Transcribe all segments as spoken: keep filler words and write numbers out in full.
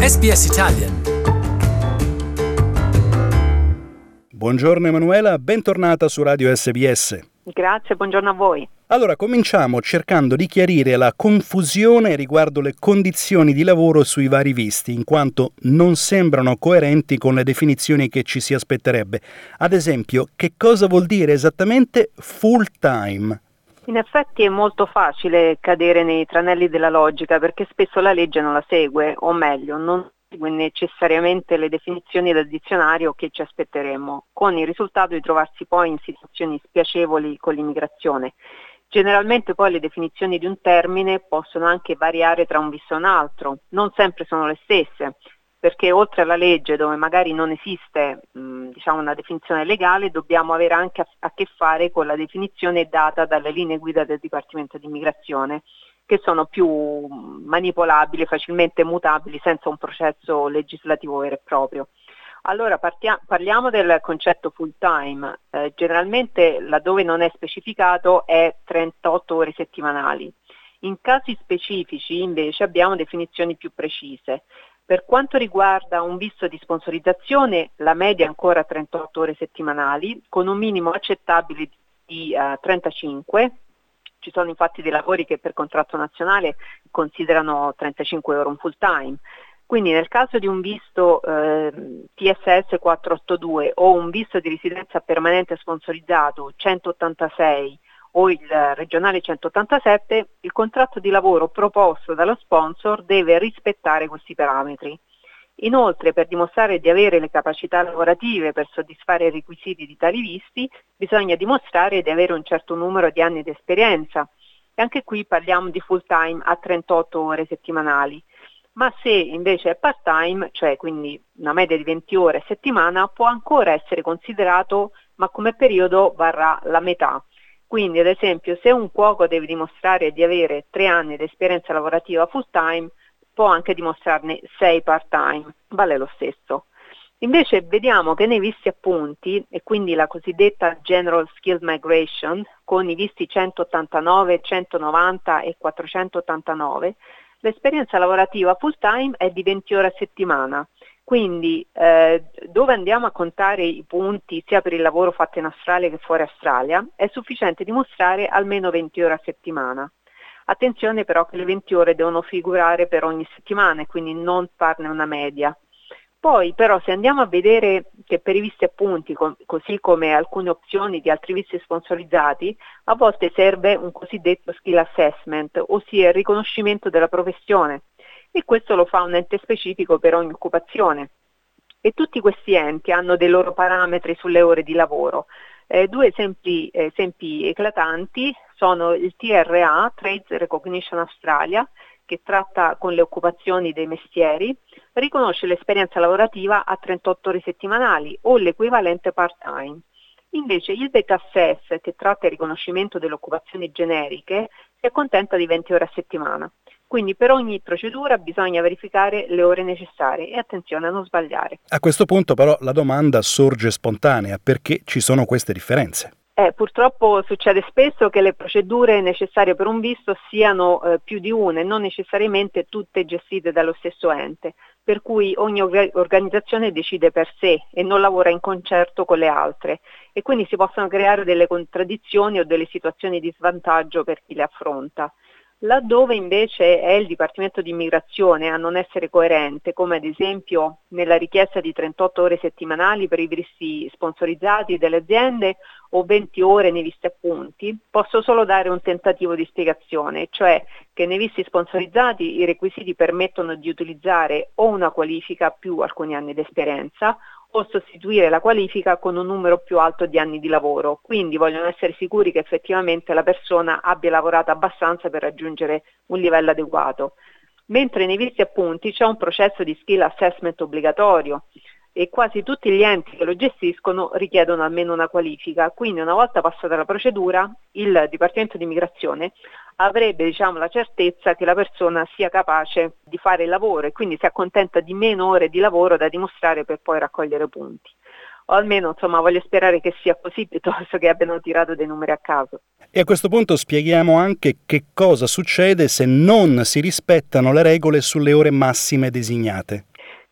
S B S Italian. Buongiorno Emanuela, bentornata su Radio S B S. Grazie, buongiorno a voi. Allora, cominciamo cercando di chiarire la confusione riguardo le condizioni di lavoro sui vari visti, in quanto non sembrano coerenti con le definizioni che ci si aspetterebbe. Ad esempio, che cosa vuol dire esattamente full time? In effetti è molto facile cadere nei tranelli della logica perché spesso la legge non la segue, o meglio, non segue necessariamente le definizioni del dizionario che ci aspetteremmo, con il risultato di trovarsi poi in situazioni spiacevoli con l'immigrazione. Generalmente poi le definizioni di un termine possono anche variare tra un visto e un altro, non sempre sono le stesse, perché oltre alla legge dove magari non esiste mh, diciamo una definizione legale, dobbiamo avere anche a, a che fare con la definizione data dalle linee guida del Dipartimento di Immigrazione, che sono più manipolabili, facilmente mutabili, senza un processo legislativo vero e proprio. Allora partia- parliamo del concetto full time. Eh, generalmente laddove non è specificato è trentotto ore settimanali. In casi specifici invece abbiamo definizioni più precise. Per quanto riguarda un visto di sponsorizzazione, la media è ancora trentotto ore settimanali, con un minimo accettabile di uh, trentacinque. Ci sono infatti dei lavori che per contratto nazionale considerano trentacinque ore un full time. Quindi nel caso di un visto eh, T S S quattrocentottantadue o un visto di residenza permanente sponsorizzato centottantasei o il regionale centottantasette, il contratto di lavoro proposto dallo sponsor deve rispettare questi parametri. Inoltre, per dimostrare di avere le capacità lavorative per soddisfare i requisiti di tali visti, bisogna dimostrare di avere un certo numero di anni di esperienza. E anche qui parliamo di full time a trentotto ore settimanali. Ma se invece è part time, cioè quindi una media di venti ore a settimana, può ancora essere considerato, ma come periodo varrà la metà. Quindi ad esempio se un cuoco deve dimostrare di avere tre anni di esperienza lavorativa full time, può anche dimostrarne sei part time, vale lo stesso. Invece vediamo che nei visti appunti, e quindi la cosiddetta General Skills Migration, con i visti centottantanove, centonovanta e quattrocentottantanove, l'esperienza lavorativa full time è di venti ore a settimana. Quindi eh, dove andiamo a contare i punti sia per il lavoro fatto in Australia che fuori Australia, è sufficiente dimostrare almeno venti ore a settimana. Attenzione però che le venti ore devono figurare per ogni settimana e quindi non farne una media. Poi però se andiamo a vedere che per i visti appunti, co- così come alcune opzioni di altri visti sponsorizzati, a volte serve un cosiddetto skill assessment, ossia il riconoscimento della professione. E questo lo fa un ente specifico per ogni occupazione. E tutti questi enti hanno dei loro parametri sulle ore di lavoro. Eh, due esempi, esempi eclatanti sono il T R A, Trades Recognition Australia, che tratta con le occupazioni dei mestieri, riconosce l'esperienza lavorativa a trentotto ore settimanali o l'equivalente part-time. Invece il B E C Assess, che tratta il riconoscimento delle occupazioni generiche, si accontenta di venti ore a settimana. Quindi per ogni procedura bisogna verificare le ore necessarie e attenzione a non sbagliare. A questo punto però la domanda sorge spontanea: perché ci sono queste differenze? Eh, purtroppo succede spesso che le procedure necessarie per un visto siano eh, più di una e non necessariamente tutte gestite dallo stesso ente, per cui ogni or- organizzazione decide per sé e non lavora in concerto con le altre e quindi si possono creare delle contraddizioni o delle situazioni di svantaggio per chi le affronta. Laddove invece è il Dipartimento di Immigrazione a non essere coerente, come ad esempio nella richiesta di trentotto ore settimanali per i visti sponsorizzati delle aziende o venti ore nei visti appunti, posso solo dare un tentativo di spiegazione, cioè che nei visti sponsorizzati i requisiti permettono di utilizzare o una qualifica più alcuni anni di esperienza o sostituire la qualifica con un numero più alto di anni di lavoro, quindi vogliono essere sicuri che effettivamente la persona abbia lavorato abbastanza per raggiungere un livello adeguato. Mentre nei visti appunti c'è un processo di skill assessment obbligatorio e quasi tutti gli enti che lo gestiscono richiedono almeno una qualifica, quindi una volta passata la procedura il Dipartimento di Immigrazione avrebbe diciamo, la certezza che la persona sia capace di fare il lavoro e quindi si accontenta di meno ore di lavoro da dimostrare per poi raccogliere punti. O almeno insomma voglio sperare che sia così piuttosto che abbiano tirato dei numeri a caso. E a questo punto spieghiamo anche che cosa succede se non si rispettano le regole sulle ore massime designate.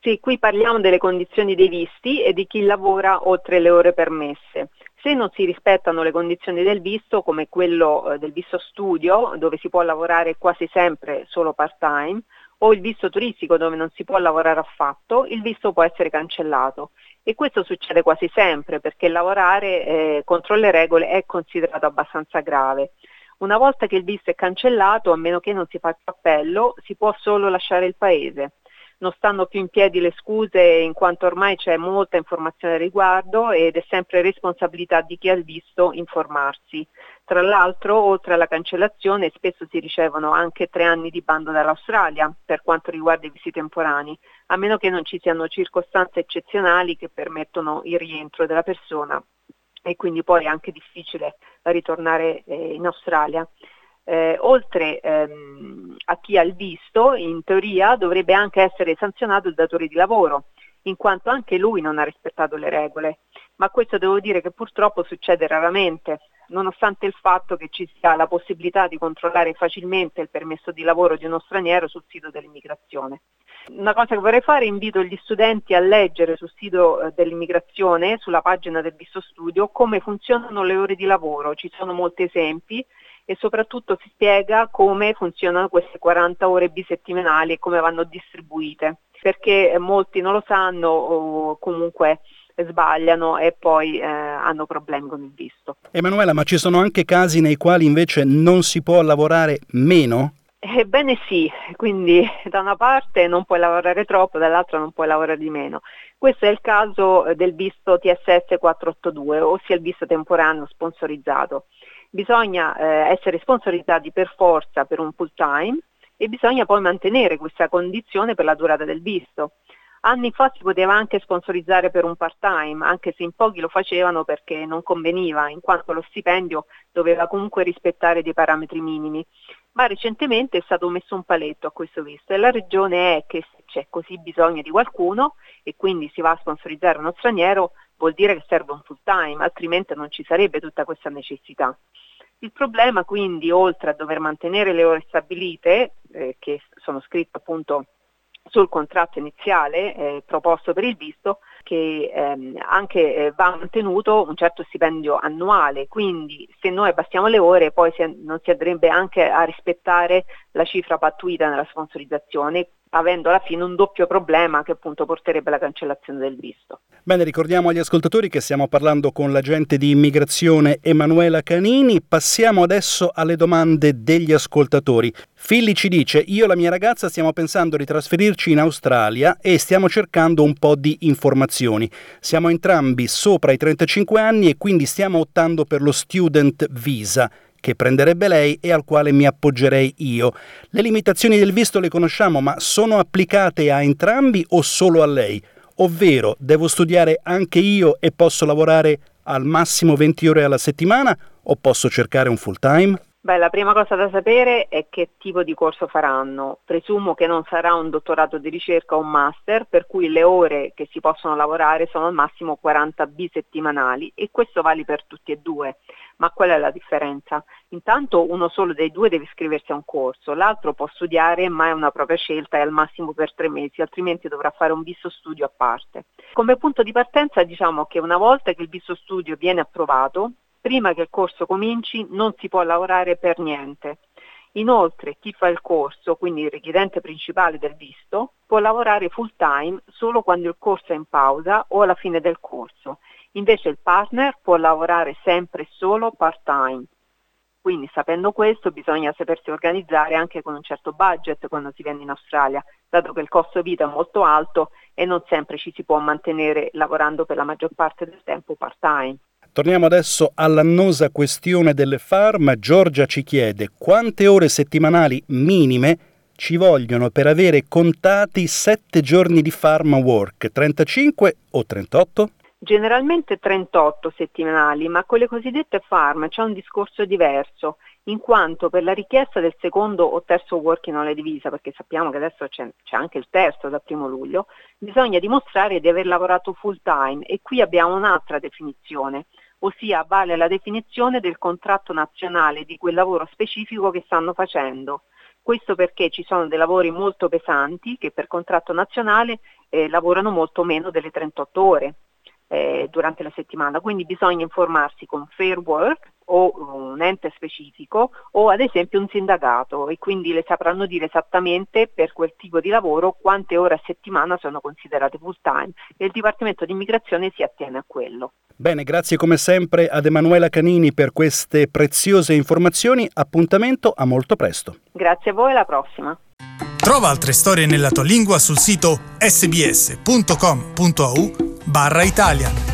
Sì, qui parliamo delle condizioni dei visti e di chi lavora oltre le ore permesse. Se non si rispettano le condizioni del visto, come quello eh, del visto studio, dove si può lavorare quasi sempre solo part-time, o il visto turistico dove non si può lavorare affatto, il visto può essere cancellato. E questo succede quasi sempre perché lavorare eh, contro le regole è considerato abbastanza grave. Una volta che il visto è cancellato, a meno che non si faccia appello, si può solo lasciare il paese. Non stanno più in piedi le scuse in quanto ormai c'è molta informazione al riguardo ed è sempre responsabilità di chi ha il visto informarsi. Tra l'altro, oltre alla cancellazione, spesso si ricevono anche tre anni di bando dall'Australia per quanto riguarda i visti temporanei, a meno che non ci siano circostanze eccezionali che permettono il rientro della persona e quindi poi è anche difficile ritornare eh, in Australia. Eh, oltre ehm, a chi ha il visto, in teoria dovrebbe anche essere sanzionato il datore di lavoro, in quanto anche lui non ha rispettato le regole. Ma questo devo dire che purtroppo succede raramente, nonostante il fatto che ci sia la possibilità di controllare facilmente il permesso di lavoro di uno straniero sul sito dell'immigrazione. Una cosa che vorrei fare, invito gli studenti a leggere sul sito eh, dell'immigrazione, sulla pagina del visto studio, come funzionano le ore di lavoro. Ci sono molti esempi e soprattutto si spiega come funzionano queste quaranta ore bisettimanali e come vanno distribuite, perché molti non lo sanno o comunque sbagliano e poi eh, hanno problemi con il visto. Emanuela, ma ci sono anche casi nei quali invece non si può lavorare meno? Ebbene sì, quindi da una parte non puoi lavorare troppo, dall'altra non puoi lavorare di meno. Questo è il caso del visto T S S quattrocentottantadue, ossia il visto temporaneo sponsorizzato. Bisogna eh, essere sponsorizzati per forza per un full time e bisogna poi mantenere questa condizione per la durata del visto. Anni fa si poteva anche sponsorizzare per un part-time, anche se in pochi lo facevano perché non conveniva, in quanto lo stipendio doveva comunque rispettare dei parametri minimi. Ma recentemente è stato messo un paletto a questo visto e la ragione è che se c'è così bisogno di qualcuno e quindi si va a sponsorizzare uno straniero, vuol dire che serve un full-time, altrimenti non ci sarebbe tutta questa necessità. Il problema quindi, oltre a dover mantenere le ore stabilite, eh, che sono scritte appunto sul contratto iniziale eh, proposto per il visto, che ehm, anche eh, va mantenuto un certo stipendio annuale, quindi se noi abbassiamo le ore poi si, non si andrebbe anche a rispettare la cifra pattuita nella sponsorizzazione, avendo alla fine un doppio problema che appunto porterebbe alla cancellazione del visto. Bene, ricordiamo agli ascoltatori che stiamo parlando con l'agente di immigrazione Emanuela Canini. Passiamo adesso alle domande degli ascoltatori. Filli ci dice: io e la mia ragazza stiamo pensando di trasferirci in Australia e stiamo cercando un po' di informazioni. Siamo entrambi sopra i trentacinque anni e quindi stiamo optando per lo student visa, che prenderebbe lei e al quale mi appoggerei io. Le limitazioni del visto le conosciamo, ma sono applicate a entrambi o solo a lei? Ovvero, devo studiare anche io e posso lavorare al massimo venti ore alla settimana o posso cercare un full time? Beh, la prima cosa da sapere è che tipo di corso faranno. Presumo che non sarà un dottorato di ricerca o un master, per cui le ore che si possono lavorare sono al massimo quaranta bisettimanali e questo vale per tutti e due. Ma qual è la differenza? Intanto uno solo dei due deve iscriversi a un corso, l'altro può studiare ma è una propria scelta e al massimo per tre mesi, altrimenti dovrà fare un visto studio a parte. Come punto di partenza diciamo che una volta che il visto studio viene approvato, prima che il corso cominci non si può lavorare per niente. Inoltre chi fa il corso, quindi il richiedente principale del visto, può lavorare full time solo quando il corso è in pausa o alla fine del corso. Invece il partner può lavorare sempre solo part time. Quindi sapendo questo bisogna sapersi organizzare anche con un certo budget quando si viene in Australia, dato che il costo vita è molto alto e non sempre ci si può mantenere lavorando per la maggior parte del tempo part time. Torniamo adesso all'annosa questione delle farm. Giorgia ci chiede: quante ore settimanali minime ci vogliono per avere contati sette giorni di farm work? trentacinque o trentotto? Generalmente trentotto settimanali, ma con le cosiddette farm c'è un discorso diverso, in quanto per la richiesta del secondo o terzo working holiday visa, perché sappiamo che adesso c'è, c'è anche il terzo dal primo luglio, bisogna dimostrare di aver lavorato full time e qui abbiamo un'altra definizione, ossia vale la definizione del contratto nazionale di quel lavoro specifico che stanno facendo. Questo perché ci sono dei lavori molto pesanti che per contratto nazionale eh, lavorano molto meno delle trentotto ore eh, durante la settimana, quindi bisogna informarsi con Fair Work o un ente specifico o ad esempio un sindacato, e quindi le sapranno dire esattamente per quel tipo di lavoro quante ore a settimana sono considerate full time, e il Dipartimento di Immigrazione si attiene a quello. Bene, grazie come sempre ad Emanuela Canini per queste preziose informazioni. Appuntamento a molto presto. Grazie a voi, alla prossima. Trova altre storie nella tua lingua sul sito sbs punto com punto a u barra Italia.